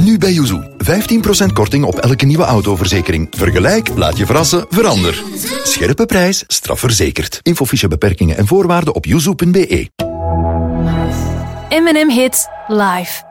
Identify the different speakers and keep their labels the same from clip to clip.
Speaker 1: Nu bij Yuzu. 15% korting op elke nieuwe autoverzekering. Vergelijk, laat je verrassen, verander. Scherpe prijs, strafverzekerd. Infofiche beperkingen en voorwaarden op yuzu.be.
Speaker 2: M&M Hits live.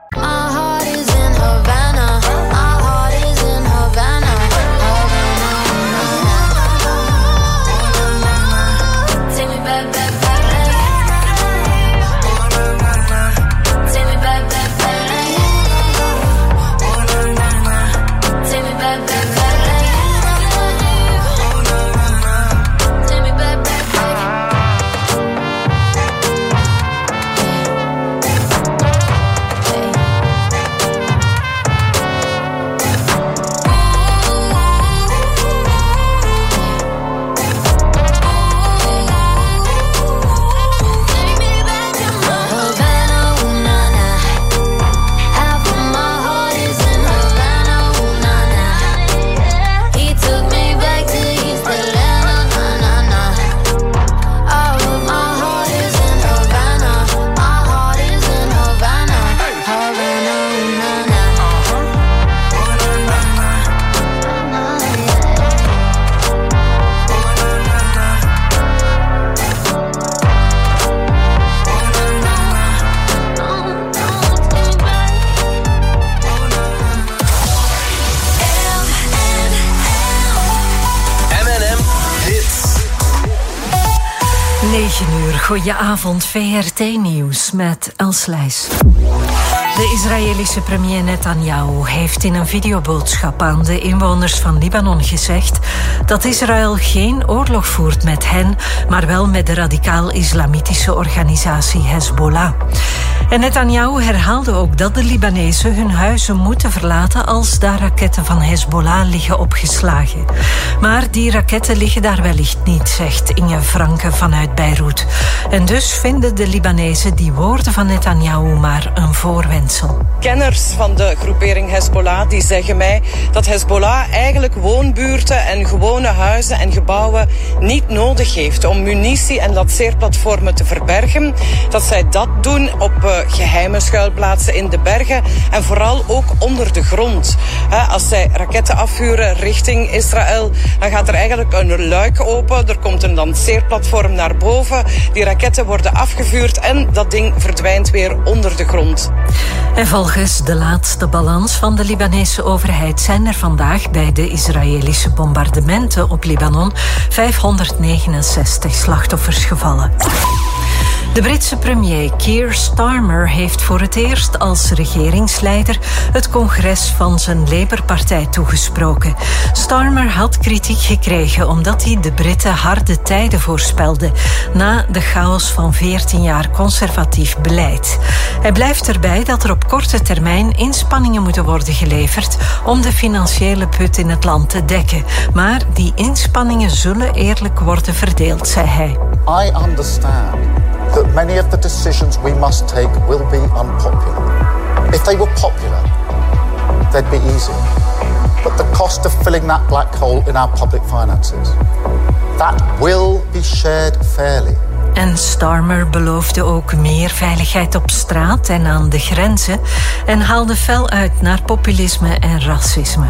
Speaker 3: Goedenavond, VRT-nieuws met Els Leijs. De Israëlische premier Netanyahu heeft in een videoboodschap aan de inwoners van Libanon gezegd dat Israël geen oorlog voert met hen, maar wel met de radicaal-islamitische organisatie Hezbollah. En Netanyahu herhaalde ook dat de Libanezen hun huizen moeten verlaten als daar raketten van Hezbollah liggen opgeslagen. Maar die raketten liggen daar wellicht niet, zegt Inge Franke vanuit Beirut. En dus vinden de Libanezen die woorden van Netanyahu maar een voorwendsel.
Speaker 4: Kenners van de groepering Hezbollah die zeggen mij dat Hezbollah eigenlijk woonbuurten en gewone huizen en gebouwen niet nodig heeft om munitie en lanceerplatformen te verbergen. Dat zij dat doen op geheime schuilplaatsen in de bergen en vooral ook onder de grond. Als zij raketten afvuren richting Israël, dan gaat er eigenlijk een luik open. Er komt een lanceerplatform naar boven. Die raketten worden afgevuurd en dat ding verdwijnt weer onder de grond.
Speaker 3: En volgens de laatste balans van de Libanese overheid zijn er vandaag bij de Israëlische bombardementen op Libanon 569 slachtoffers gevallen. De Britse premier Keir Starmer heeft voor het eerst als regeringsleider het congres van zijn Labour-partij toegesproken. Starmer had kritiek gekregen omdat hij de Britten harde tijden voorspelde na de chaos van 14 jaar conservatief beleid. Hij blijft erbij dat er op korte termijn inspanningen moeten worden geleverd om de financiële put in het land te dekken. Maar die inspanningen zullen eerlijk worden verdeeld, zei hij.
Speaker 5: I understand that many of the decisions we must take will be unpopular. If they were popular, they'd be easy. But the cost of filling that black hole in our public finances, that will be shared fairly.
Speaker 3: En Starmer beloofde ook meer veiligheid op straat en aan de grenzen en haalde fel uit naar populisme en racisme.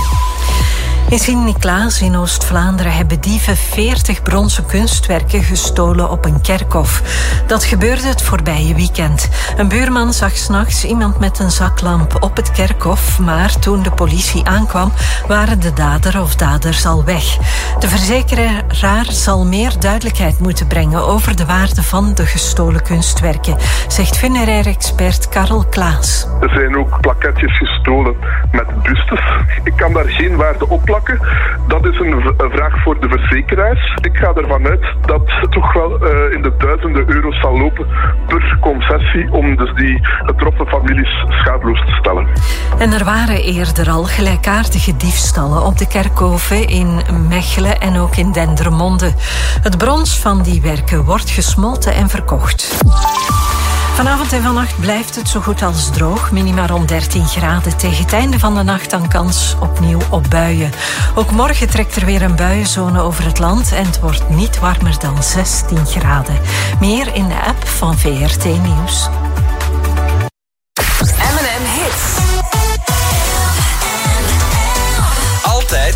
Speaker 3: In Sint-Niklaas in Oost-Vlaanderen hebben dieven 40 bronzen kunstwerken gestolen op een kerkhof. Dat gebeurde het voorbije weekend. Een buurman zag 's nachts iemand met een zaklamp op het kerkhof, maar toen de politie aankwam waren de dader of daders al weg. De verzekeraar zal meer duidelijkheid moeten brengen over de waarde van de gestolen kunstwerken, zegt funerair expert Karel Klaas.
Speaker 6: Er zijn ook plaketjes gestolen met bustes. Ik kan daar geen waarde op plakken. Dat is een vraag voor de verzekeraars. Ik ga ervan uit dat het toch wel in de duizenden euro's zal lopen per concessie om dus die getroffen families schadeloos te stellen.
Speaker 3: En er waren eerder al gelijkaardige diefstallen op de kerkhoven in Mechelen en ook in Dendermonde. Het brons van die werken wordt gesmolten en verkocht. Vanavond en vannacht blijft het zo goed als droog. Minima rond 13 graden. Tegen het einde van de nacht dan kans opnieuw op buien. Ook morgen trekt er weer een buienzone over het land en het wordt niet warmer dan 16 graden. Meer in de app van VRT Nieuws.
Speaker 2: M&M Hits.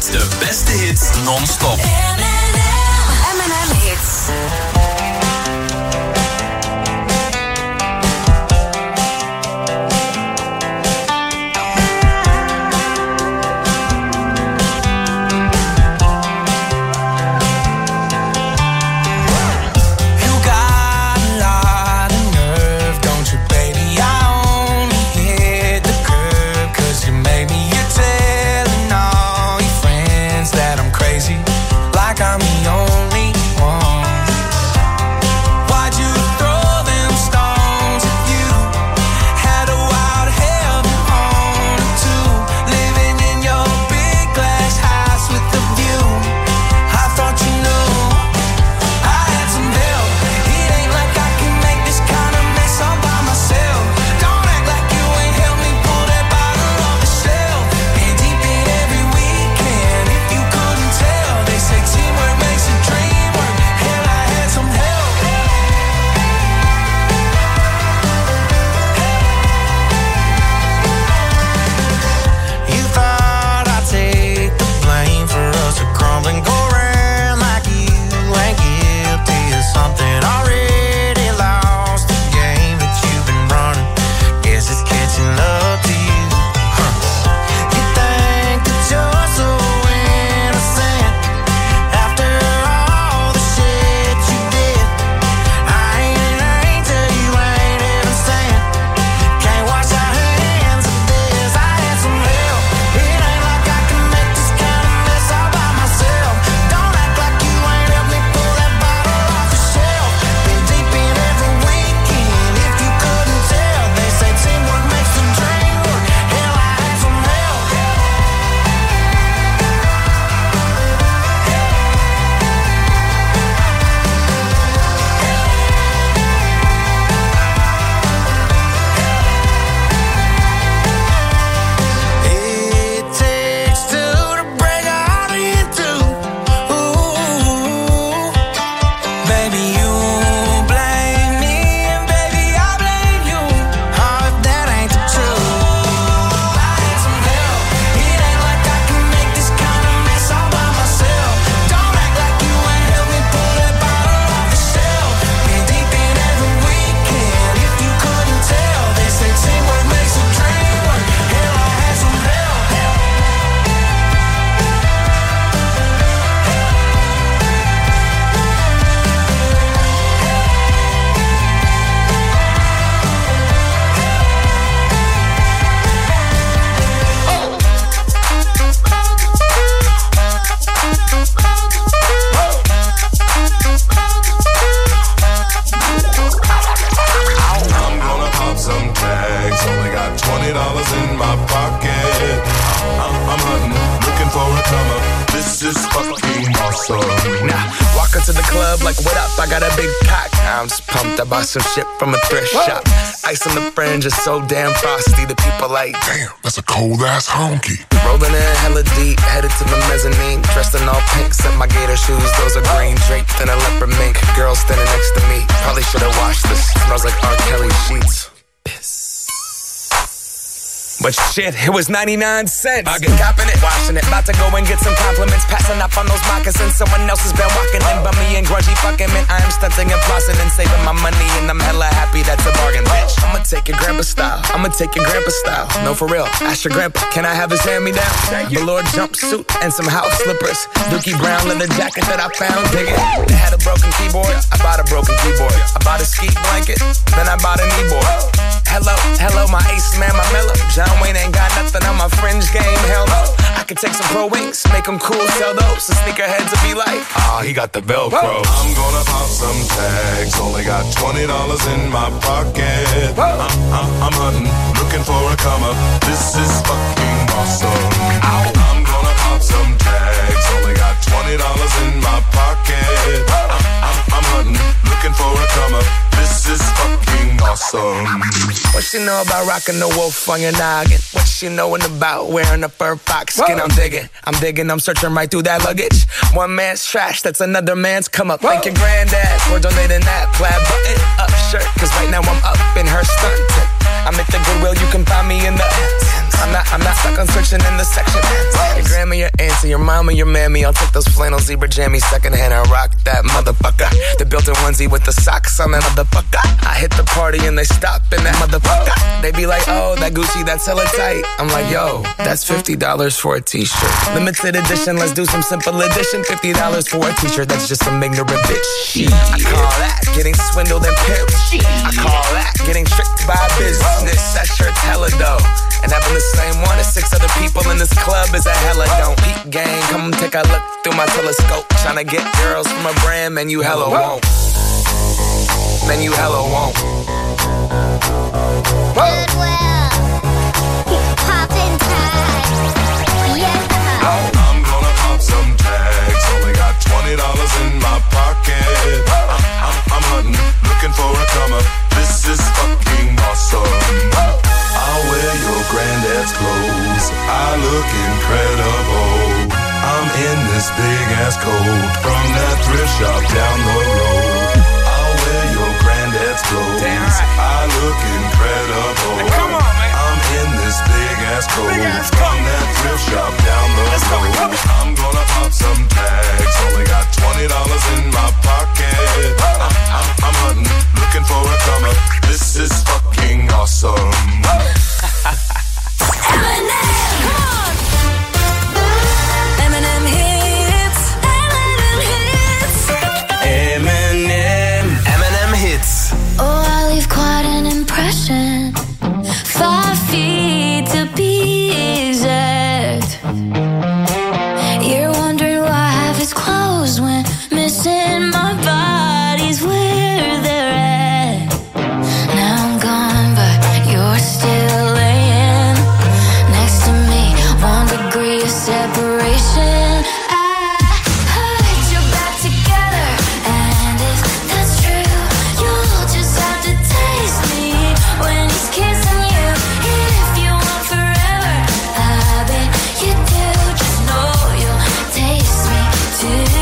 Speaker 2: De beste hits non-stop.
Speaker 7: M&M Hits.
Speaker 8: I'm the only one. Why'd you throw them stones at you? Had a wild heaven on it too. Living in your big glass house with a view. I thought you knew I had some help. It ain't like I can make this kind of mess all by myself. Don't act like you ain't helped me pull that bottle off the shelf. Been deep in every weekend. If you couldn't tell, they say teamwork makes a dream work. Hell, I had some help. You thought I'd take the blame for us to crumble and go around like you ain't guilty of something already lost. The game that you've been running, guess it's catching up to you. You think that you're so innocent after all the shit you did. I ain't an angel, you ain't even sent. Can't wash our hands of this. I had some help. It ain't like I can make this kind of mess all by myself. Don't act like you ain't helped me pull that bottle off the shelf. Been deep in every weekend. If you couldn't tell, they say teamwork makes the dream work. Hell, I had some help. It takes two to break a heart in two. Ooh, baby, you blame me, and baby, I blame you. Oh, if that ain't the truth. I had some help. It ain't like I can make this kind of mess all by myself. Don't act like you ain't helped me pull that bottle off the shelf. Been deep in every weekend. If you couldn't tell, they say teamwork makes a dream work. Hell, I had some help.
Speaker 9: I'm gonna pop some tags. Only got $20 in my pocket. I'm hunting, looking for a come up. This is fucking awesome.
Speaker 8: Nah, walk into the club like, what up? I got a big cock. I'm just pumped. I bought some shit from a thrift shop. Ice on the fringe is so damn frosty. The people like,
Speaker 9: Damn, that's a cold ass honky.
Speaker 8: rolling in hella deep, headed to the mezzanine. Dressed in all pink, set my gator shoes. Those are green, draped in a leopard mink. Girl standing next to me. Probably should've washed this. Smells like R. Kelly sheets. But shit, it was 99 cents. I get copping it, washing it. About to go and get some compliments. Passing up on those moccasins. Someone else has been walking in. Bummy and grungy fucking man. I am stunting and flossing and saving my money. And I'm hella happy that's a bargain, bitch. I'ma take your grandpa style. I'ma take your grandpa style. No, for real. Ask your grandpa, can I have his hand-me-down? Velour jumpsuit and some house slippers. Dookie brown leather jacket that I found. Dig it. They had a broken keyboard. I bought a broken keyboard. I bought a ski blanket. Then I bought a kneeboard. Hello, my ace man, my mellow. John Wayne ain't got nothing on my fringe game, hell no. I could take some pro wings, make them cool, sell those. The sneakerheads will be like, he got the Velcro.
Speaker 9: I'm gonna pop some tags. Only got $20 in my pocket. I'm hunting, looking for a come up. This is fucking awesome. I'm gonna pop some tags. Only got $20 in my pocket. I'm hunting, looking for a come up. This is fucking awesome.
Speaker 8: What she know about rocking the wolf on your noggin? What she knowin' about wearing a fur fox skin? I'm digging, I'm searching right through that luggage. One man's trash, that's another man's come up. Thank your granddad for donating that plaid button up shirt. Cause right now I'm up in her stunt. I'm at the Goodwill, you can find me in the I'm not
Speaker 10: stuck on searching in the section. Your grandma, your auntie, your mama, your mammy. I'll take those flannel zebra jammies secondhand and rock that motherfucker. The built-in onesie with the socks on that motherfucker. I hit the party and they stop in that motherfucker. They be like, oh, that Gucci, that's hella tight. I'm like, yo, that's $50 for a t-shirt. Limited edition, let's do some simple edition. $50 for a t-shirt, that's just some ignorant bitch. I call that getting swindled and pimped. I call that getting tricked by business. That shirt's hella dope. And having the same one as 6 other people in this club is a hella don't. Peak gang, come take a look through my telescope. Tryna get girls from a brand, man, you hella won't. Man, you hella won't.
Speaker 11: Goodwill, poppin' tags, yeah.
Speaker 9: I'm gonna pop some tags. Only got $20 in my pocket. I'm hunting, looking for a comer. This is fucking awesome. I'll wear your granddad's clothes. I look incredible. I'm in this big ass coat from that thrift shop down the road. I'll wear your granddad's clothes. I look incredible.
Speaker 10: Hey, come on, man.
Speaker 9: I'm in this big ass coat from that thrift shop down the road. I'm gonna pop some tags. Only got $20 in my pocket. I'm hunting, looking for a comer. This is fucking awesome.
Speaker 7: M&M hits.
Speaker 2: M&M hits.
Speaker 11: Oh, I leave quite an impression. 5 feet to be exact. You're wondering why half is closed when missing my body's where they're at. Now I'm gone, but you're still laying next to me. 1 degree of separation. I put your back together, and if that's true, you'll just have to taste me when he's kissing you. If you want forever, I bet you do. Just know you'll taste me too.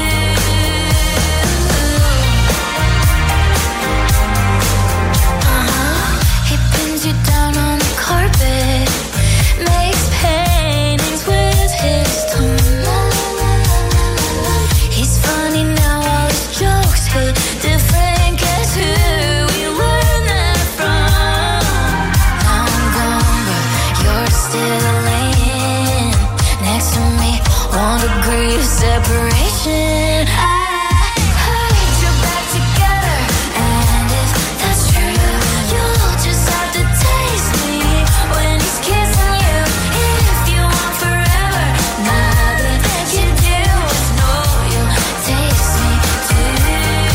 Speaker 11: He pins you down on the carpet, makes paintings with his tongue. He's funny now, all his jokes hit different. Guess who we learned that from? Now I'm gone, but you're still laying next to me. 1 degree of separation. I put your back together, and if that's true, you'll just have to taste me when he's kissing you. If you want forever, now that you do, just know you'll taste me too.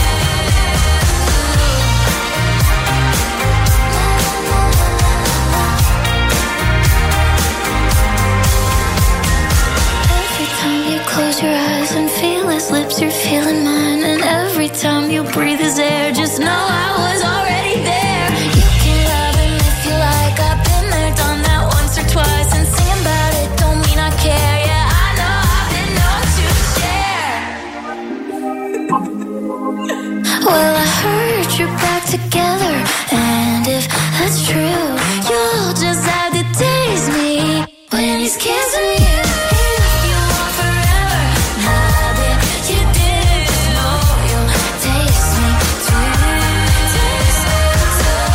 Speaker 11: Every time you close your eyes and feel his lips, you're feeling mine. And every time you breathe his air, just know I was already there. You can love him if you like. I've been there, done that once or twice. And singing about it don't mean I care. Yeah, I know I've been known to share. Well, I heard you're back together, and if that's true, you'll just have to taste me when he's kissing you. If you want forever, now that you do, know you'll taste me too. Taste me too.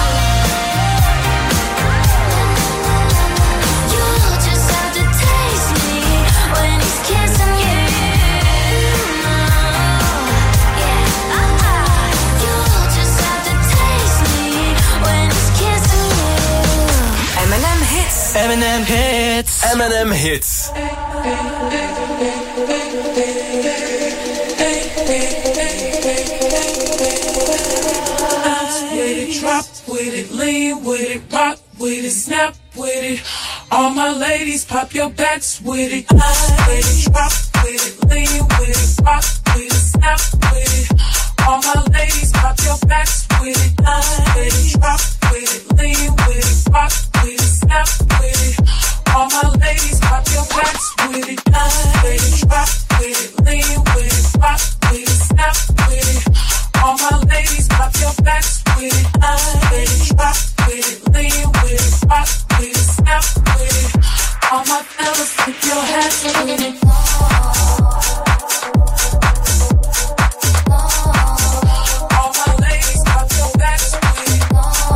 Speaker 11: You'll just have to taste me when he's kissing you. You'll just have to taste me when he's kissing you.
Speaker 7: M&M hits.
Speaker 2: M&M hits. M&M hits.
Speaker 12: Bounce with it, drop with it, lean with it, rock with it, snap with it. All my ladies, pop your backs with it. With it, drop with it, lean with it, rock with it, snap with it. All my ladies, pop your backs with it. With it, drop with it, lean with it, rock with it, snap with it. All my ladies, pop your backs with it. With it, drop with it, lean with it, rock with it, snap with it. All my ladies, pop your backs with it. With it, drop with it, lean with it, rock with it, snap with it. All my fellas, tip your hats with it. All my ladies, pop your backs with it.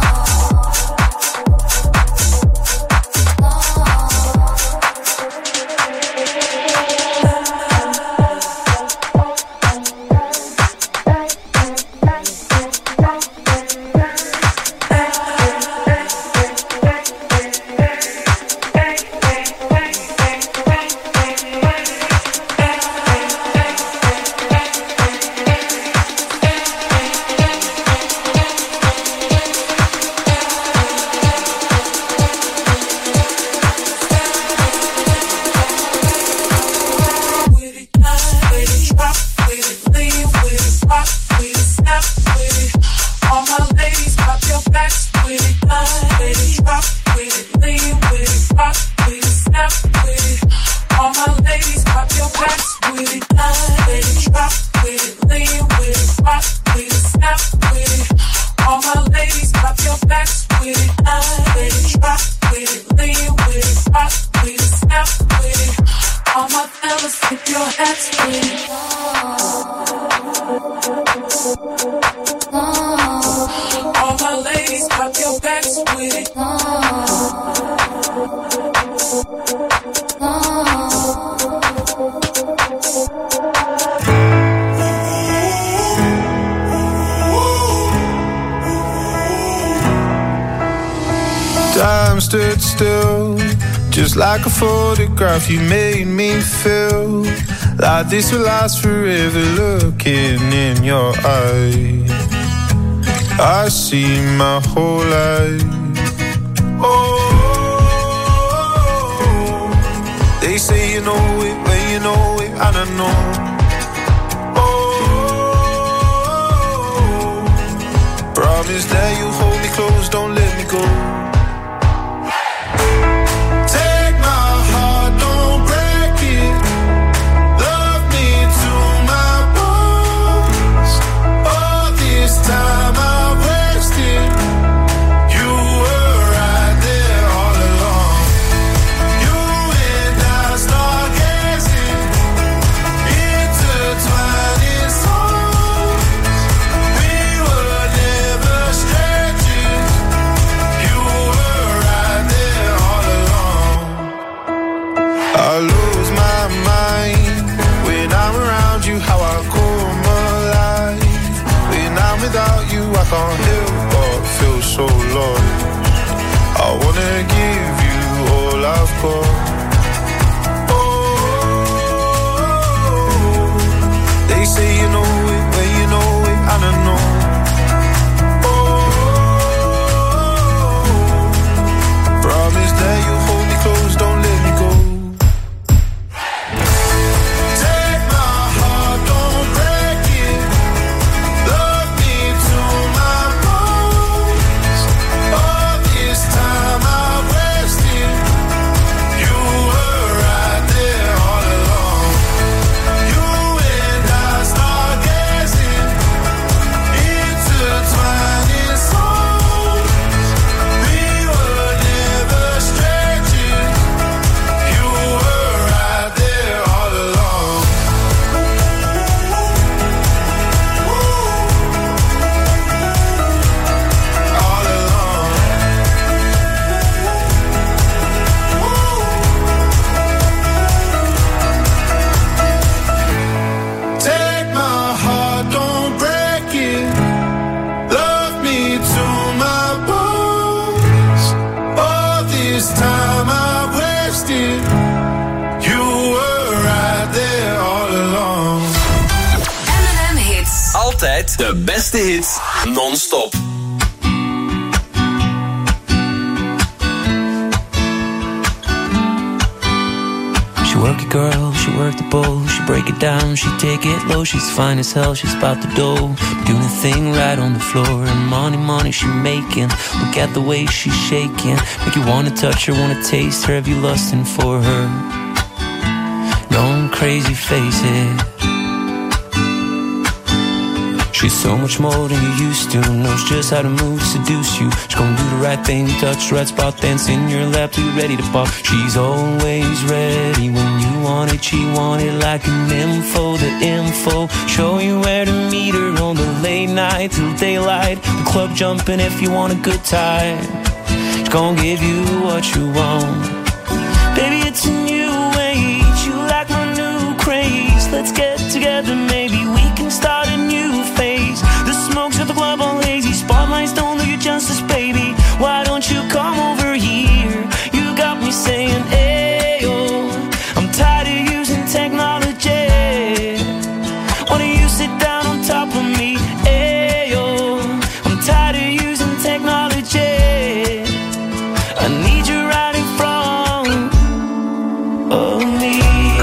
Speaker 13: Time stood still, just like a photograph. You made me feel like this will last forever. Looking in your eyes, I see my whole life. Oh, they say you know it when you know it, and I know. Oh, promise that you hold me close, don't let me go. I can't help but feel so lost. I wanna give you all I've got. Oh, they say you know it when you know it, and I know. Oh, promise that you hold me close, don't let me go.
Speaker 2: Altijd de beste hits non-stop.
Speaker 14: She work it girl, she work the bowl, she break it down, she take it low, she's fine as hell, she's about the dough, doing a thing right on the floor, and money she making, look at the way she's shaking, make you wanna touch her, wanna taste her, have you lusting for her, going crazy, face it. She's so much more than you used to. Knows just how to move to seduce you. She's gonna do the right thing, touch the right spot, dance in your lap till you're ready to pop. She's always ready when you want it. She want it like an info, the info. Show you where to meet her on the late night till daylight. The club jumping if you want a good time. She's gonna give you what you want. Baby, it's a new age. You like my new craze. Let's get together, maybe we can start a new phase. The smokes at the club all hazy. Spotlights don't do you justice, baby. Why don't you come over here? You got me saying, ayo. I'm tired of using technology. Why don't you sit down on top of me? Ayo. I'm tired of using technology. I need you right in front of me.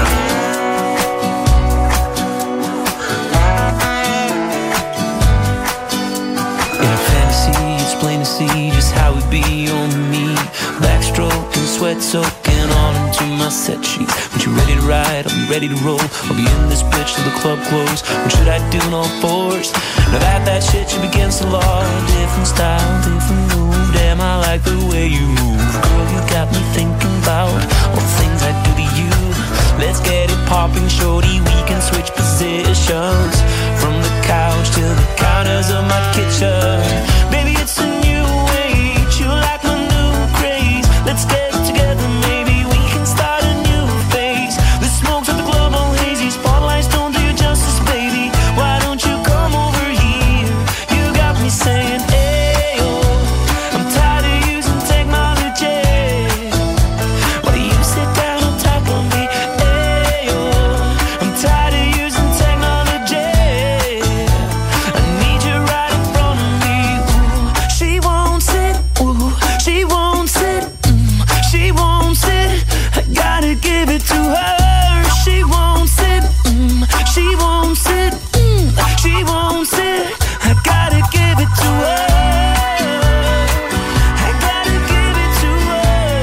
Speaker 14: In a fantasy, it's plain to see just how it be on me. Backstroke and sweat soaking all into my set sheet. When you're ready to ride, I'll be ready to roll. I'll be in this bitch till the club close. What should I do in all fours? Now that shit should be against the law. Different style, different move. Damn, I like the way you move. Girl, you got me thinking about all the things I do to you. Let's get it popping, shorty. We can switch positions from the couch to the counters of my kitchen. Baby, it's a new age. You like my new craze. Let's get together, maybe we can start a new phase. The smokes at the club all hazy. Spotlights don't do you justice, baby. Why don't you come over here? You got me saying, ayo. I'm tired of using technology. Why do you sit down on top of me? Ayo. I'm tired of using technology. I need you right in front of me. Ooh, she won't sit. Ooh, she won't sit. She won't sit. I gotta give it to her. She won't sit. She won't sit. She won't sit. I gotta give it to her. I gotta give it to her.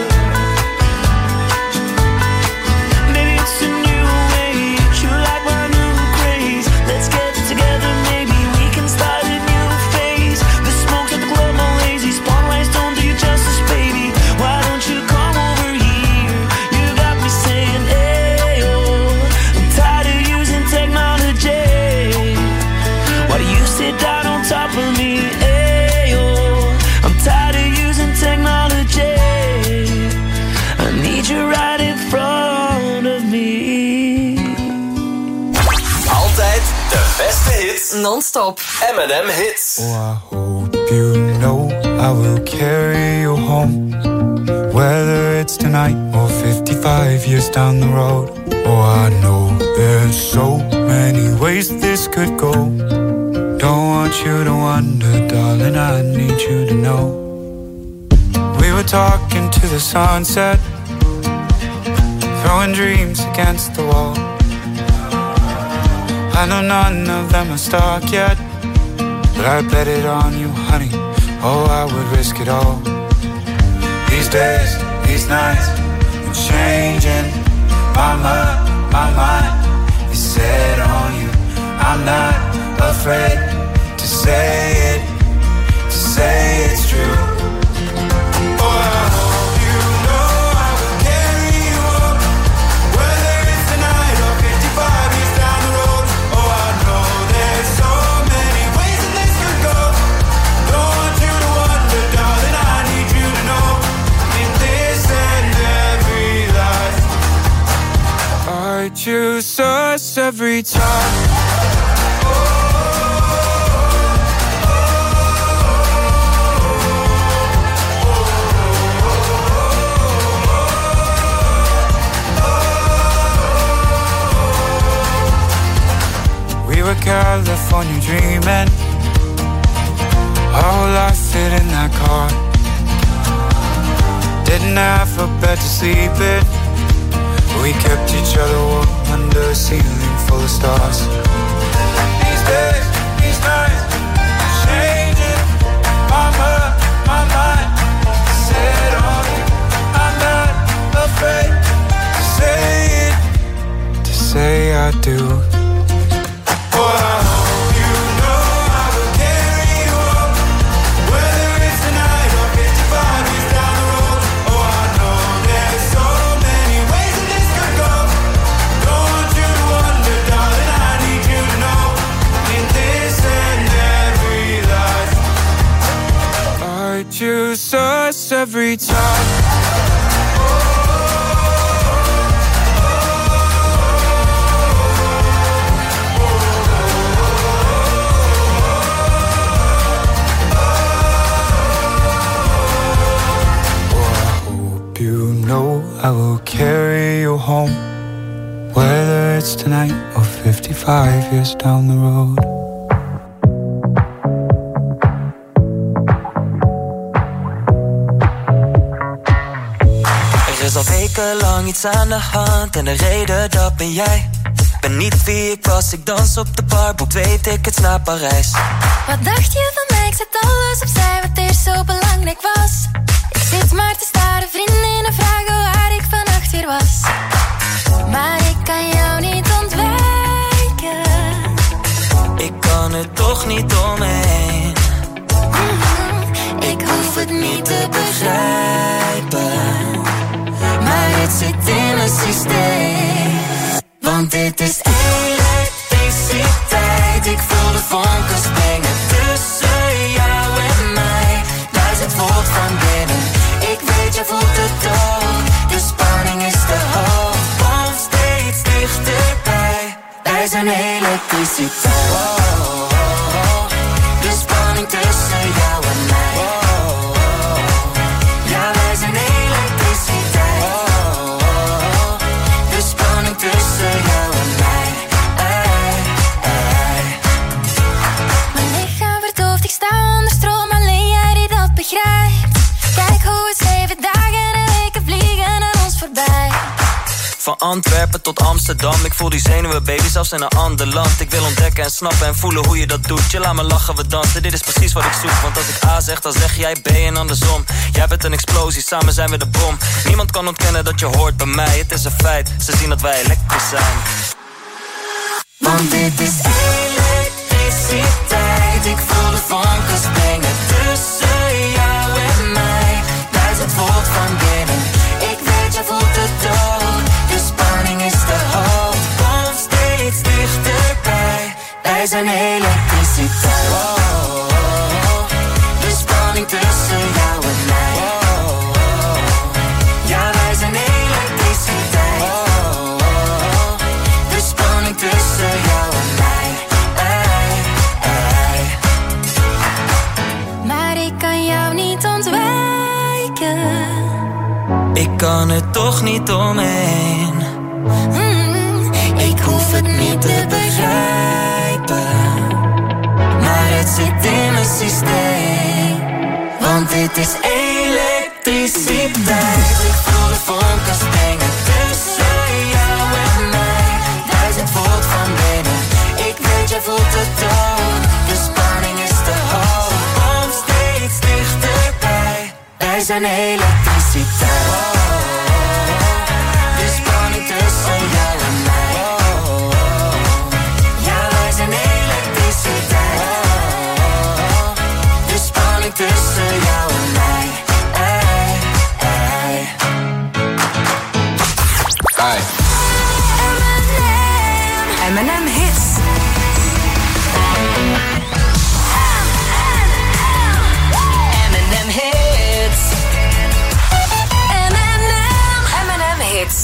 Speaker 14: Maybe it's a new age. You like my new craze. Let's get together, maybe we can start a new phase. The smokes at the club all lazy. Spotlights don't do you justice, baby. Why don't you come over here? You got me saying, ayo. I'm tired of using technology. Why do you sit down on top of me? Ayo. I'm tired of using technology. I need you right in front of me.
Speaker 2: Altijd de beste hits. Non-stop. M&M Hits.
Speaker 13: Oh, I hope you know I will carry you home. Whether it's tonight or 55 years down the road. Oh, I know there's so many ways this could go. Don't want you to wonder, darling, I need you to know. We were talking to the sunset, throwing dreams against the wall. I know none of them are stuck yet, but I bet it on you, honey. Oh, I would risk it all. These days, these nights, I'm changing. My mind is set on you. I'm not afraid to say it's true. Oh, I hope you know I will carry you home. Whether it's tonight or 55 years down the road. Oh, I know there's so many ways that this could go. Don't want you to wonder, darling, I need you to know. In this and every life, I choose us every time. We were California dreaming. Our whole life fit in that car. Didn't have a bed to sleep in. We kept each other warm under a ceiling full of stars. These days, these nights, changing. My mind, set on you. I'm not afraid to say it, to say I do. Oh, I hope you know every time. You know I will carry you home, whether it's tonight or 55 years down the road.
Speaker 15: Er is al wekenlang iets aan de hand en de reden dat ben jij. Ben niet wie ik was, ik dans op de bar, boek 2 tickets naar Parijs.
Speaker 11: Wat dacht je van mij? Ik zet alles opzij wat eerst zo belangrijk was. Ik zit maar te staren, vriendinnen vragen waar ik vannacht weer was. Maar ik kan jou niet ontwijken.
Speaker 15: Ik kan er toch niet omheen.
Speaker 11: Ik hoef het niet te begrijpen, maar het zit in mijn systeem. Want dit is elektriciteit. Ik voel de vonken springen tussen jou en mij. 1000 volt van binnen. Ik weet, je voelt het ook. De spanning is te hoog. Kom steeds dichterbij. Wij zijn elektriciteit. De spanning tussen jou en mij. Ja, wij zijn elektriciteit. De spanning tussen jou en mij. Mijn lichaam verdoofd, ik sta onder stroom. Alleen jij die dat begrijpt. Kijk hoe het 7 dagen en weken vliegen aan ons voorbij.
Speaker 15: Van Antwerpen tot Amsterdam, ik voel die zenuwen baby zelfs in een ander land. Ik wil ontdekken en snappen en voelen hoe je dat doet. Je laat me lachen, we dansen, dit is precies wat ik zoek. Want als ik A zeg, dan zeg jij B en andersom. Jij bent een explosie, samen zijn we de bom. Niemand kan ontkennen dat je hoort bij mij, het is een feit. Ze zien dat wij elektrisch zijn.
Speaker 11: Want dit is elektriciteit. Ik voel de vonken springen tussen jou en mij. 1000 volt van binnen. Ik weet, je voelt het ook. De spanning is te hoog. Kom steeds dichterbij. Wij zijn elektriciteit. De spanning tussen jou en mij. Ja, wij zijn elektriciteit. De spanning tussen jou en mij. Maar ik kan jou niet ontwijken.
Speaker 15: Ik kan er toch niet omheen.
Speaker 11: Ik hoef het niet te begrijpen, maar het zit in mijn systeem. Want dit is elektriciteit. Ik voel de vonken springen tussen jou en mij. 1000 volt van binnen. Ik weet, je voelt het ook. De spanning is te hoog. Kom steeds dichterbij. Wij zijn elektriciteit. De spanning tussen jou en mij. Ja, wij zijn elektriciteit. De spanning tussen jou en mij.
Speaker 7: M&M Hits. M&M Hits. M&M Hits.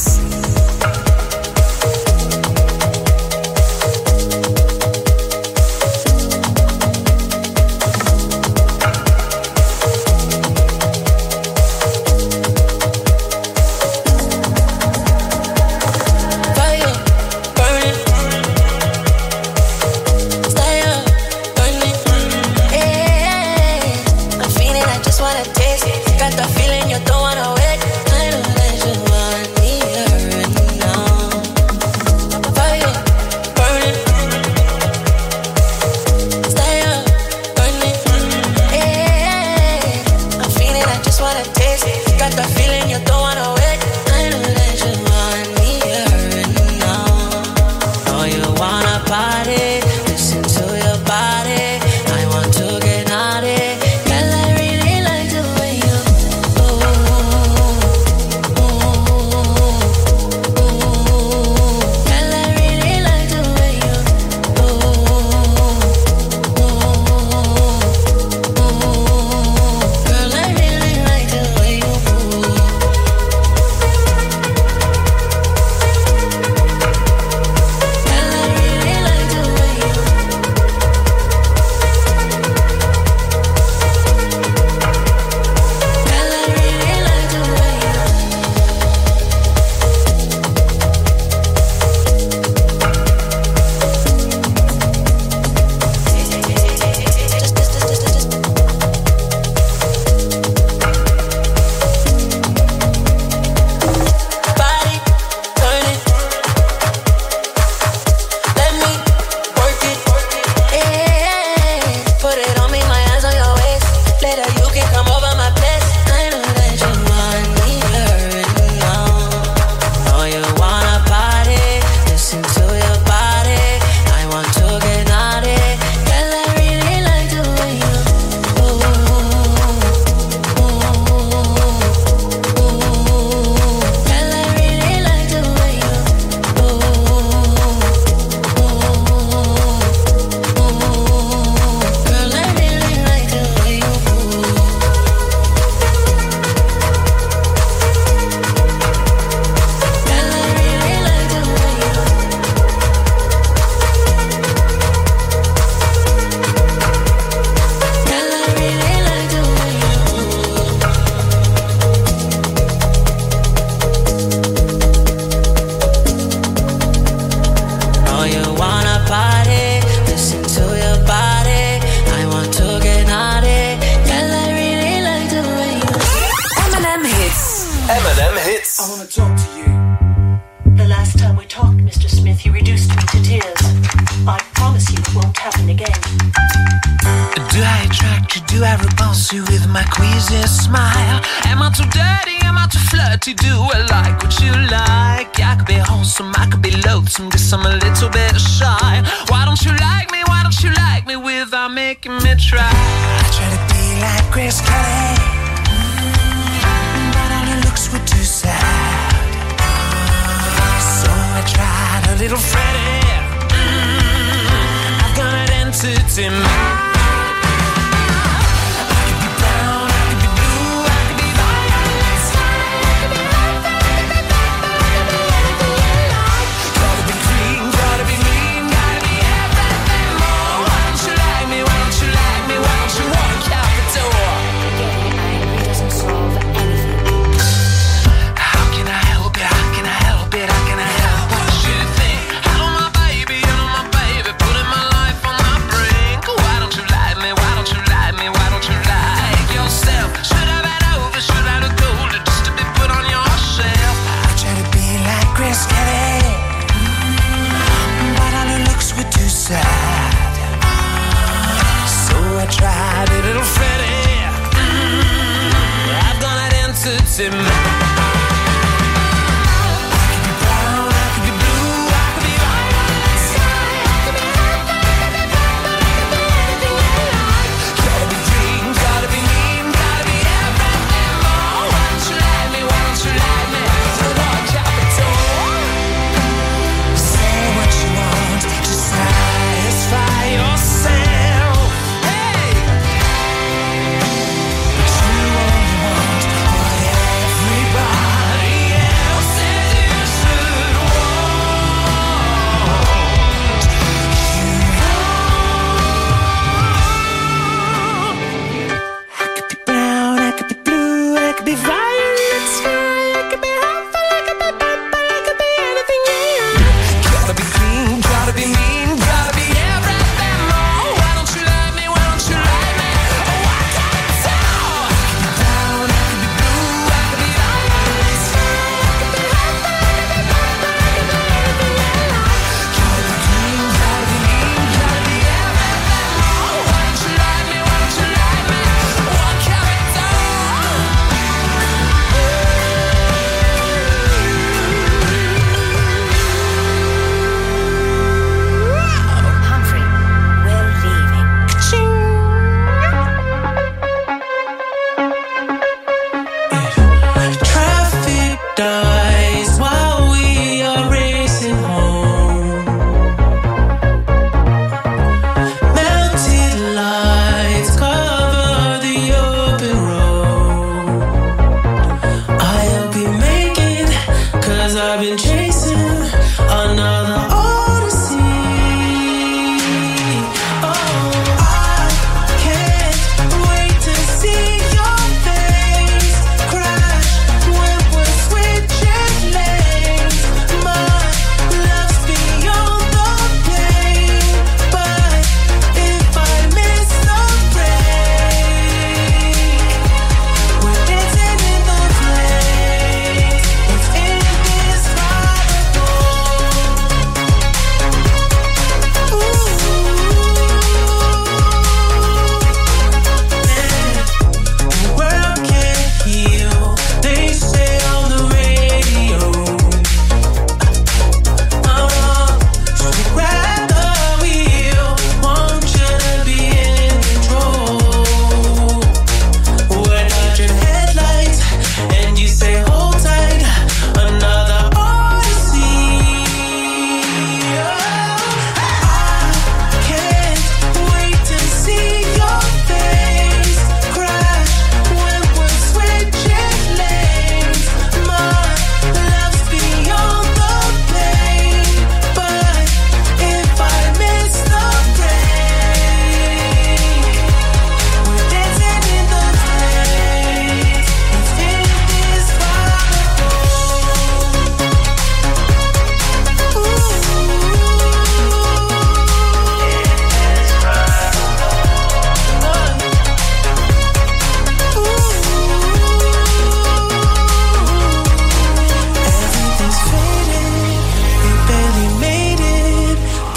Speaker 16: breath, you reduced me to tears. I promise you it won't happen again.
Speaker 8: Do I attract you? Do I repulse you with my queasy smile? Am I too dirty? Am I too flirty? Do I like what you like? I could be wholesome, I could be loathsome, guess I'm a little bit shy. Why don't you like me? Why don't you like me without making me try? I try to be like Grace Kelly, but all her looks were too sad. So I tried a little Freddie. I've got an entity mind. Tried a little Freddie. I've got an entity mind.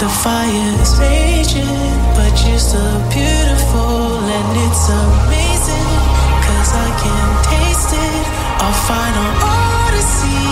Speaker 17: The fire is raging, but you're so beautiful and it's amazing, 'cause I can taste it, our final odyssey.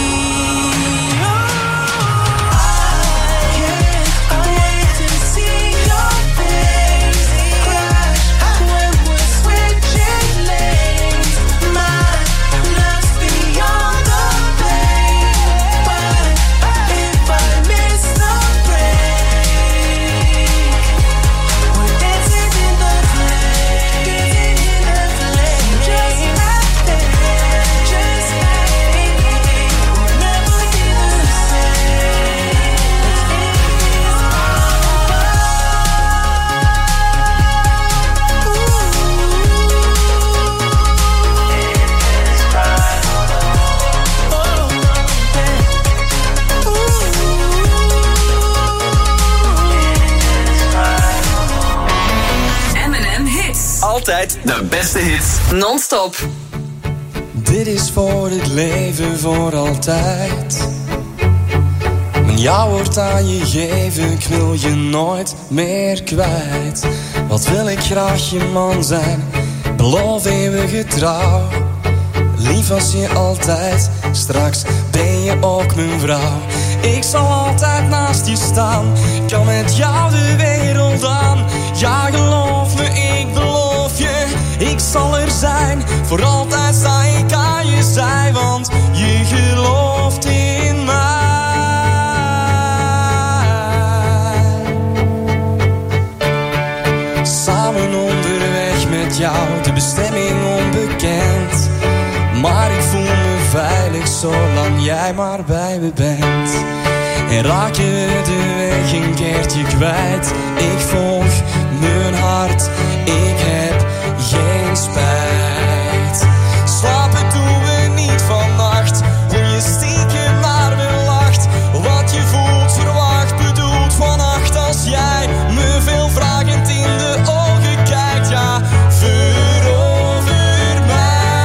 Speaker 2: Altijd de beste hits.
Speaker 18: Non-stop.
Speaker 19: Dit is voor het leven voor altijd. Mijn ja wordt aan je geven, ik wil je nooit meer kwijt. Wat wil ik graag je man zijn, beloof eeuwige trouw. Lief als je altijd, straks ben je ook mijn vrouw. Ik zal altijd naast je staan, kan met jou de wereld aan. Ja, geloof me, ik beloof je, ik zal er zijn. Voor altijd sta ik aan je zij, want je gelooft in mij. Samen onderweg met jou, de bestemming onbekend. Maar ik voel me veilig zolang jij maar bij me bent. En raak je de weg een keertje kwijt, ik volg mijn hart, ik heb geen spijt. Slapen doen we niet vannacht, hoe je stiekem naar me lacht. Wat je voelt, verwacht, bedoelt vannacht als jij me veel vragend in de ogen kijkt. Ja, verover mij.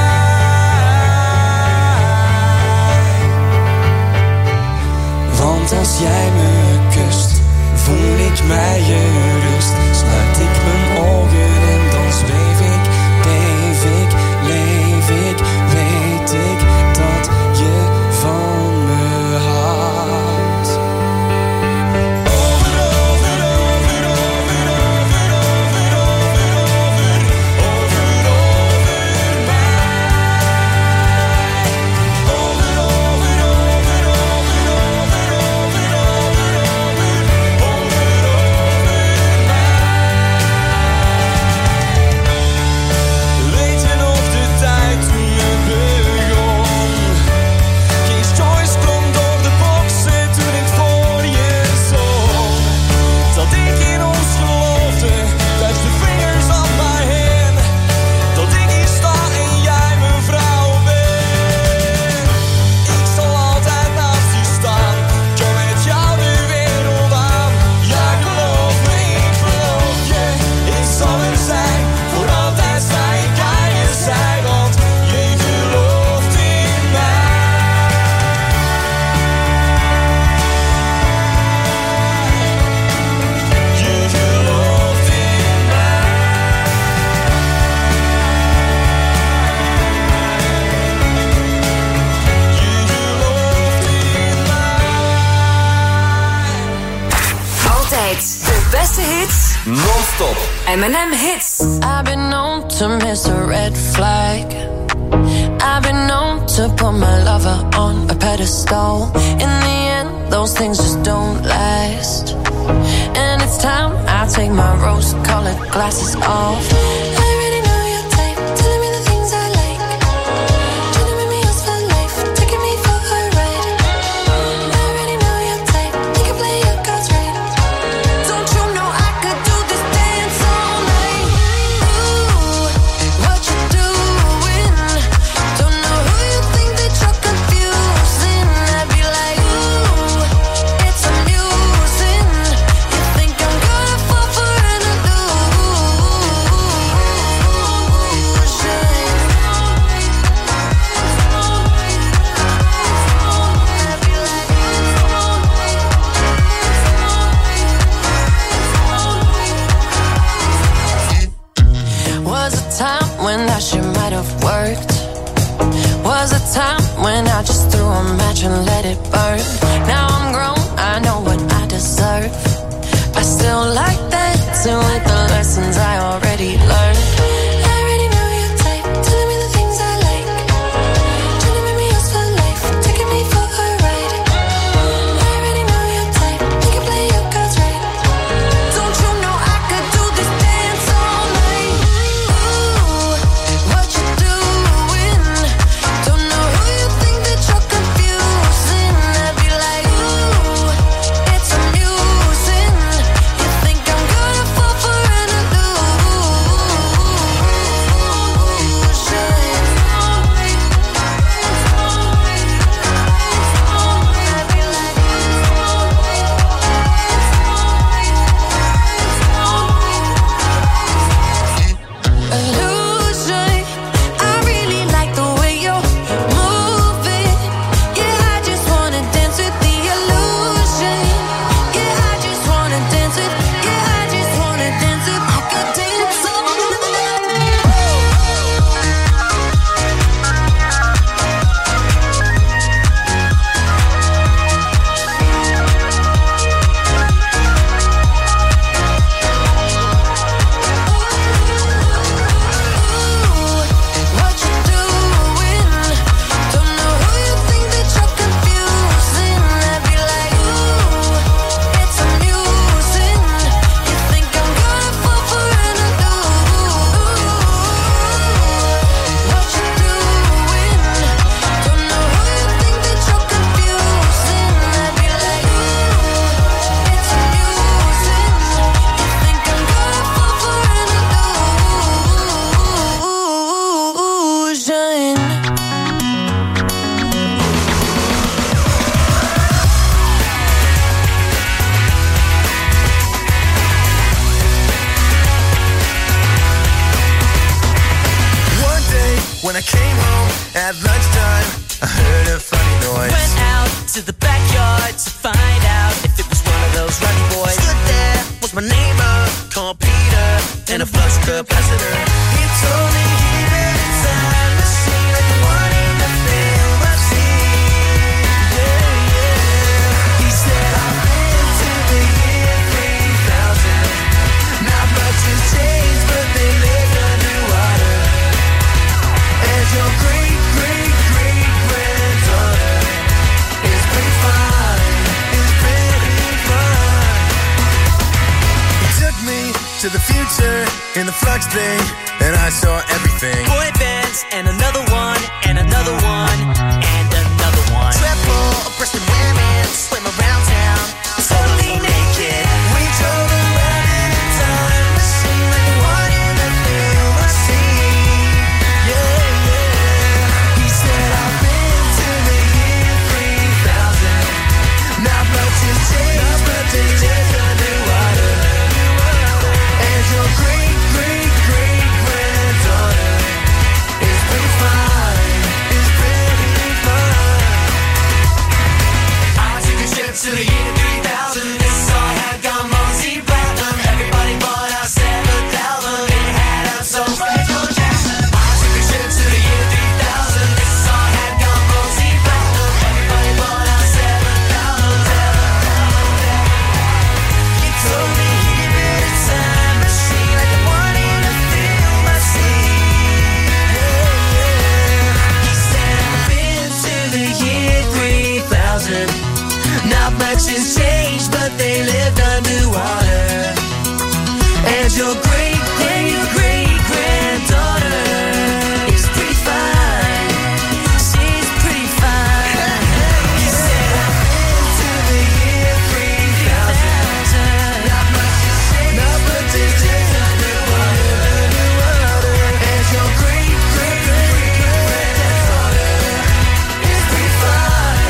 Speaker 19: Want als jij me kust, voel ik mij gerust. Sluit ik mijn ogen en dan zweef ik, beef ik, leef ik. Weet ik dat je van me houdt. Over, over, over, over, over, over, over, over, over, over mij. Over, over, over, over, over, over, over, over, over mij. Weet je nog de tijd toen het begon? King's Choice klonk door de boksen toen ik voor je zong. Dat ik in ons geloofde, touch the fingers of my hand. Dat ik hier sta en jij mijn vrouw bent. Ik zal altijd naast je staan, kan met jou de wereld aan. Ja, geloof me, ik geloof je, ik zal er zijn. Voor altijd sta ik aan je zij, want je gelooft in mij. Je gelooft in mij. Je gelooft in mij.
Speaker 18: Altijd de beste hits.
Speaker 2: Non-stop.
Speaker 18: M&M Hits.
Speaker 11: I've been known to miss a red flag. I've been known to put my lover on a pedestal. In the end, those things just don't last. And it's time I take my rose-colored glasses off. I already know your type, telling me the things I like. Trying to make me yours for life, taking me for a ride. I already know your type, you can play your cards right. Don't you know I could do this dance all night? Ooh, what you doing? Don't know who you think that you're confusing. I'd be like, ooh, it's amusing. You think I'm gonna fall for an illusion?
Speaker 8: At lunchtime, I heard a funny noise.
Speaker 20: Went out to the backyard to find out if it was one of those runny boys.
Speaker 8: Stood there, was my neighbor, called Peter, and a flux capacitor. He told me he lived in time machine like the one in the film I've seen. Yeah, yeah. He said, I've been to the year 3000. Not much has changed, but they lived underwater. And your great-great-great-granddaughter is pretty fine, is pretty fine. He took me to the future in the flux thing, and I saw everything.
Speaker 20: Boy bands and another one and another one and another one.
Speaker 8: Triple breasted women swim around town, totally naked. We drove around in a time machine like the one in the film I've seen. Yeah, yeah. He said, I've been to the year 3000. Not much has changed, but they lived underwater. And your great-great-great-granddaughter is pretty fine, is pretty fine. I took a ship to the year 3000. This song had gone multi-platinum. Everybody bought our 7th album. It had up so Michael Jackson. I took a ship to the year 3000. This song had gone multi-platinum. Everybody bought our 7th album. He told me he built a time machine like the one in the film I've seen. Yeah, yeah. He said, I've been to the year 3000. Not much has changed, but they lived underwater. And your great-great-great-granddaughter is pretty fine. She's pretty fine. He said, I've been to the year 3000. Not much has changed, but they lived underwater. And your great-great-great-granddaughter is pretty fine.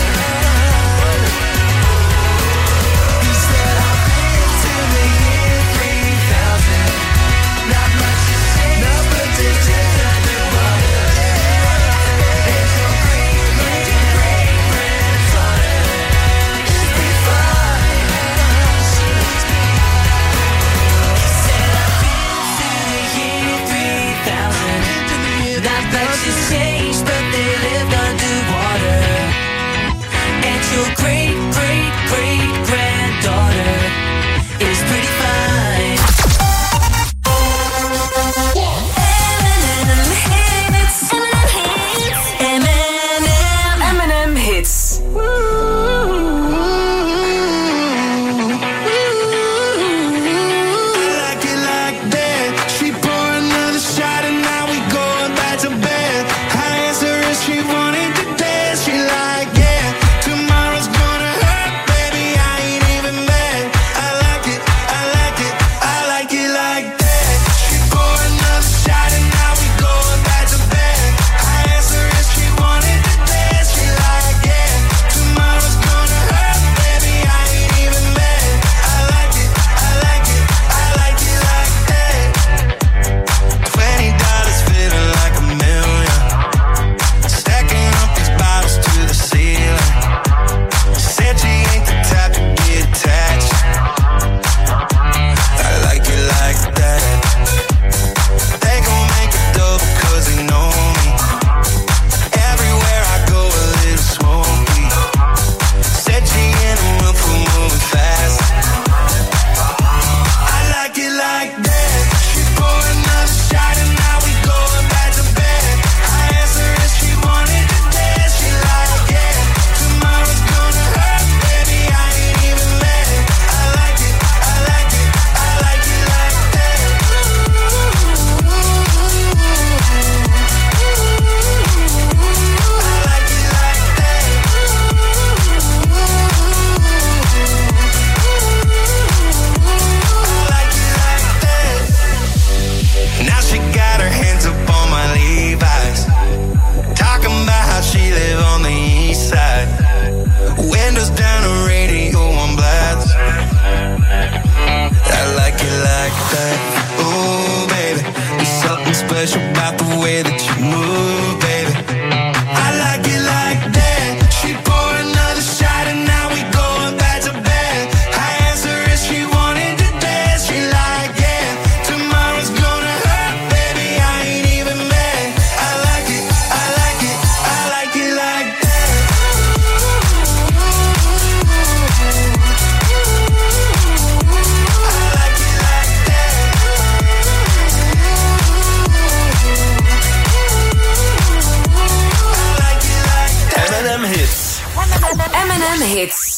Speaker 8: He said, I've been to the year 3000.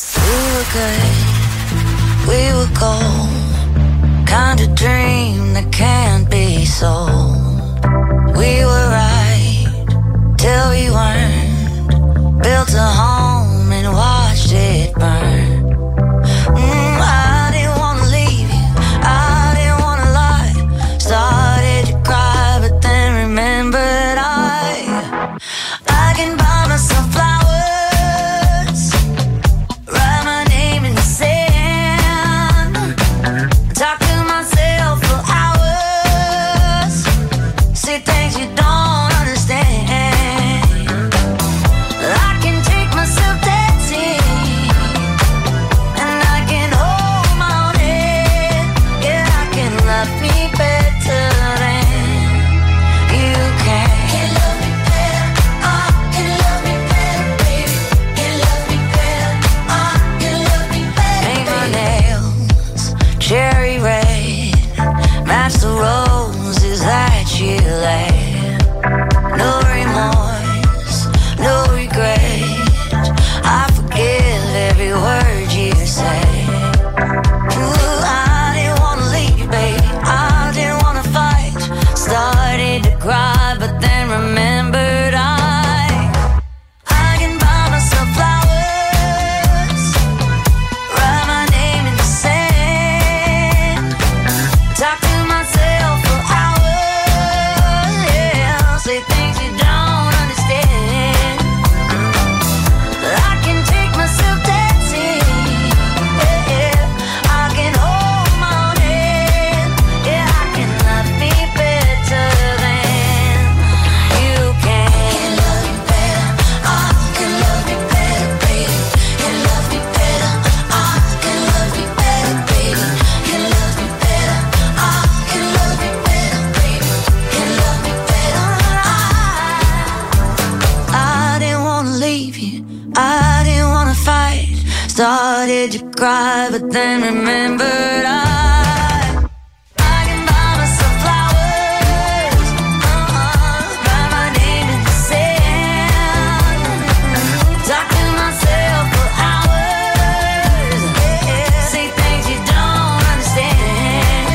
Speaker 11: We were good, we were gold. Kind of dream that can't be sold. We were right till we weren't. Built a home and watched it burn. I didn't wanna leave you, I didn't wanna lie. Started to cry, but then remembered I can buy myself flowers, write my name in the sand, talk to myself for hours, say things you don't understand. I can take myself dancing, and I can hold my own head. Yeah, I can love me better than you can. Can love me better, can love me better, baby. Can love me better, can love me better. Paint my nails cherry red, match the roses that you laid. No remorse, no regret. I forgive every word you say. Ooh, I didn't wanna leave, baby. I didn't wanna fight. Started to cry, but then remembered I can buy myself flowers, write my name in the sand, talk to myself for hours, yeah, say things you don't understand. I can take myself dancing, yeah, I can hold my own hand, yeah, I can love me better than you can. Can love me better, can love me better, baby. Can love me better, can love me better, baby. Can love me better, can love me better, baby. Can love me better. I didn't wanna leave you, I didn't wanna fight. Started to cry, but then remembered I can buy myself flowers, write my name in the sand, talk to myself for hours, yeah, say things you don't understand.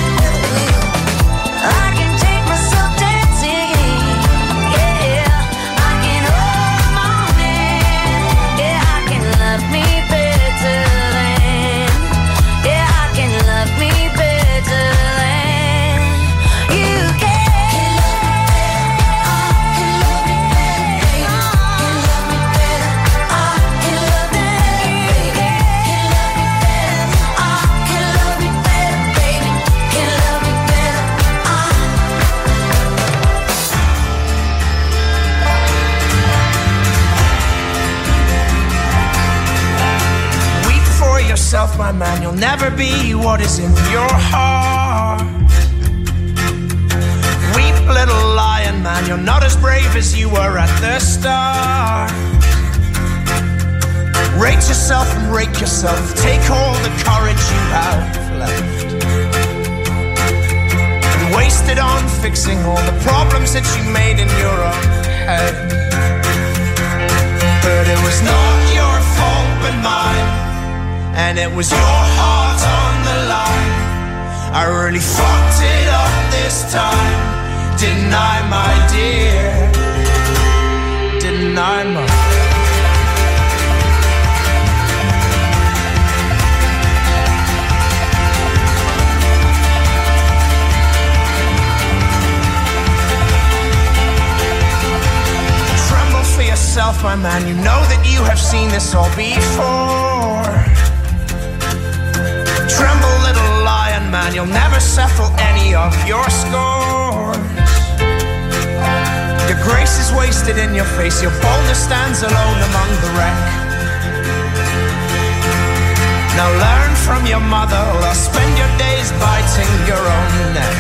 Speaker 11: I can take myself dancing, yeah, I can hold my own hand, yeah, I can love me better than, yeah, I can love me better than you can. Can love me better, can love me better, can love me better, can love me better, baby, can love me better.
Speaker 21: Weep for yourself, my man. You'll never be what is in your heart. Weep, little lion man. You're not as brave as you were at the start. Rate yourself and rake yourself. Take all the courage you have left and waste it on fixing all the problems that you made in your own head. But it was not your fault but mine, and it was your heart on the line. I really fucked it up this time, didn't I, my dear? Didn't I, my Tremble for yourself, my man. You know that you have seen this all before. Tremble, little lion man. You'll never settle any of your scores. Your grace is wasted in your face. Your boldness stands alone among the wreck. Now learn from your mother, or else spend your days biting your own neck.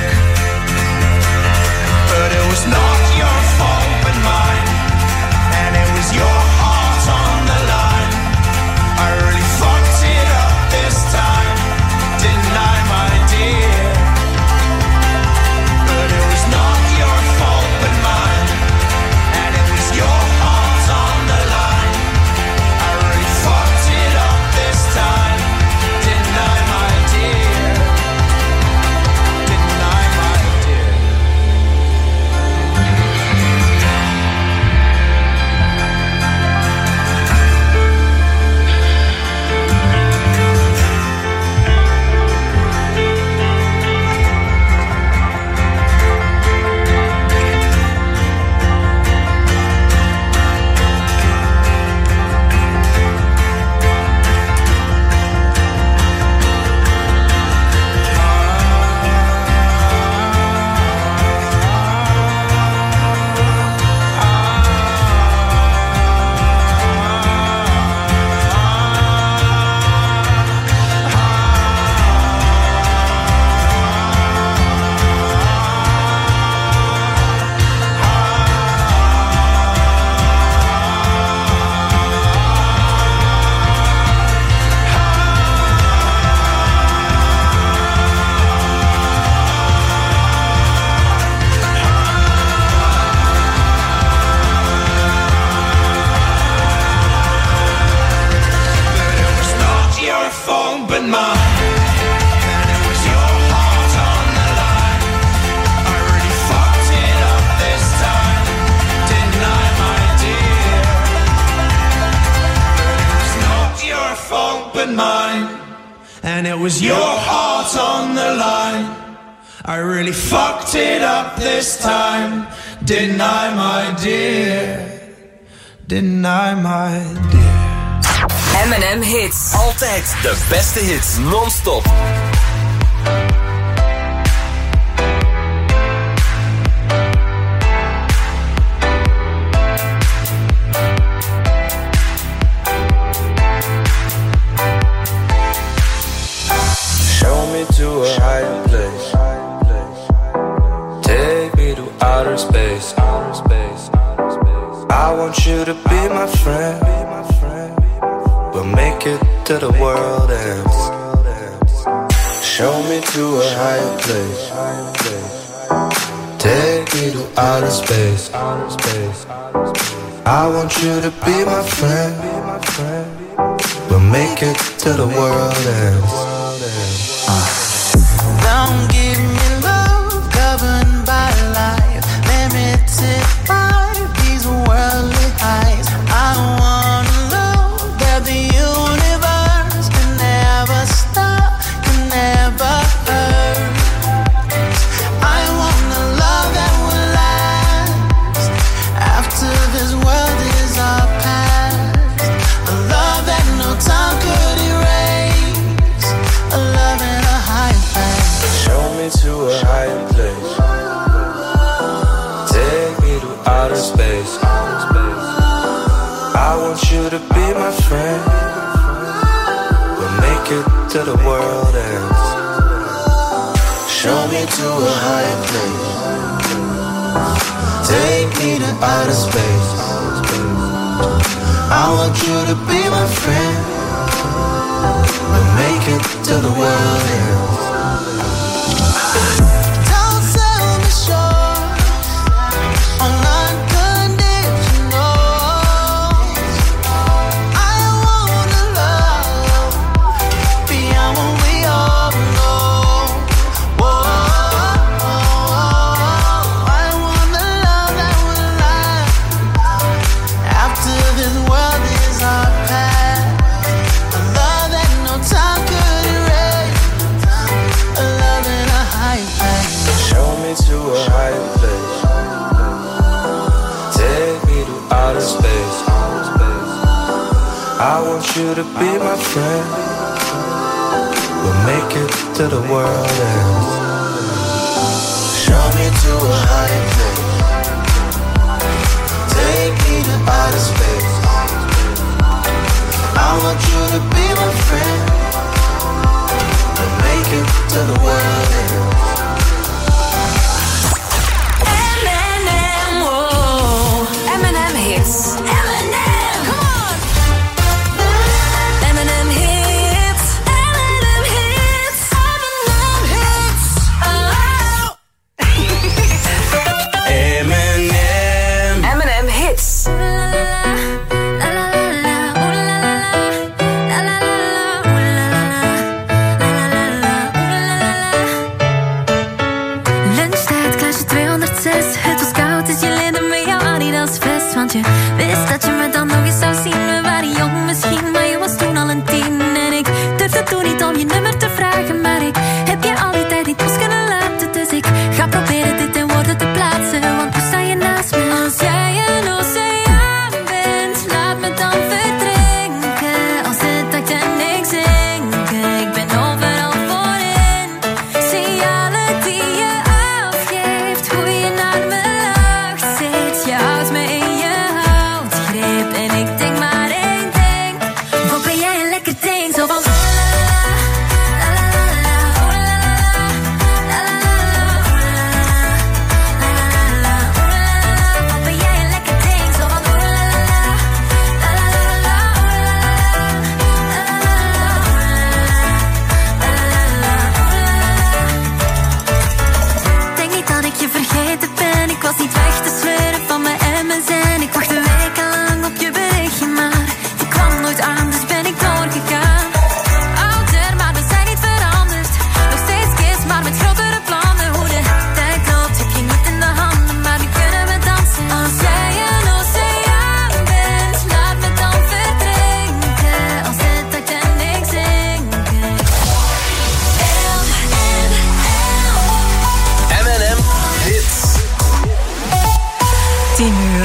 Speaker 21: But it was not your fault but mine, and it was your heart on the line. I really fucked it up this time, didn't I, my dear? But it was not your fault but mine, and it was your heart on the line. I really fucked it up this fault but mine. And it was your heart on the line. I really fucked it up this time, didn't I, my dear? But it was not your fault but mine. And it was your heart on the line. I really fucked it up this time, didn't I, my dear? Didn't I, my dear?
Speaker 2: M&M Hits. Altijd de beste hits, non-stop.
Speaker 19: Show me to a higher place. Take me to outer space. I want you to be my friend. We'll make it to the world ends. Show me to a higher place. Take me to outer space. I want you to be my friend. We'll make it to the world ends.
Speaker 17: Don't give me love governed by life, limited by these worldly highs. I wanna know that the universe can never stop, can never hurt. I want a love that will last after this world is our past. A love that no time could erase. A love in a high place.
Speaker 19: Show me to a higher place. Take me to outer space. I want you to be my friend. We'll make it to the world ends. Show me to a higher place. Take me to outer space. I want you to be my friend. We'll make it to the world ends.
Speaker 17: Don't sell me short on unconditional. I wanna love beyond what we all know. Whoa, I wanna love that will last after this world is our past. A love that no time could erase. A love in a high place.
Speaker 19: Show me to a higher place. Take me to outer space. I want you to be my friend. We'll make it to the world ends. Show me to a higher place. Take me to outer space. I want you to be my friend. We'll make it to the world ends.
Speaker 18: M&M, whoa. M&M Hits. M&M, come on. M&M Hits. M&M Hits. M&M Hits. Oh.
Speaker 19: M&M.
Speaker 2: M&M Hits.
Speaker 18: La la la la, ooh la la la, la la la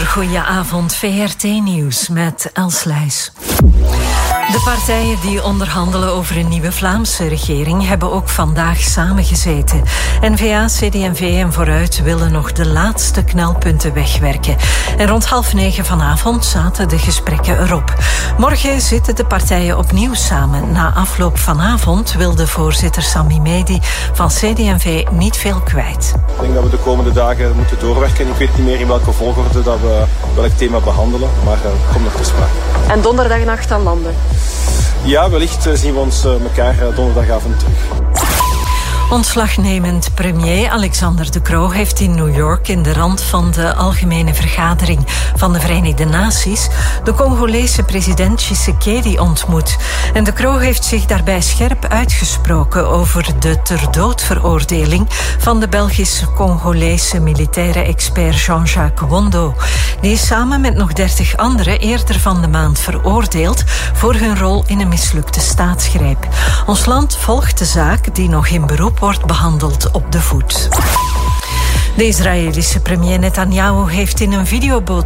Speaker 3: goeie avond, VRT Nieuws met Els Leijs. De partijen die onderhandelen over een nieuwe Vlaamse regering hebben ook vandaag samengezeten. N-VA, CD&V en Vooruit willen nog de laatste knelpunten wegwerken. En rond 20:30 vanavond zaten de gesprekken erop. Morgen zitten de partijen opnieuw samen. Na afloop vanavond wilde voorzitter Sami Medi van CD&V niet veel kwijt.
Speaker 1: Ik denk dat we de komende dagen moeten doorwerken. Ik weet niet meer in welke volgorde dat we welk thema behandelen, maar het komt nog te sprake.
Speaker 22: En donderdagnacht aan landen?
Speaker 1: Ja, wellicht zien we ons elkaar donderdagavond terug.
Speaker 3: Ontslagnemend premier Alexander De Croo heeft in New York in de rand van de Algemene Vergadering van de Verenigde Naties de Congolese president Tshisekedi ontmoet. En De Croo heeft zich daarbij scherp uitgesproken over de ter dood veroordeling van de Belgisch-Congolese militaire expert Jean-Jacques Wondo. Die is samen met nog 30 anderen eerder van de maand veroordeeld voor hun rol in een mislukte staatsgreep. Ons land volgt de zaak die nog in beroep wordt behandeld op de voet. De Israëlische premier Netanyahu heeft in een videoboodschap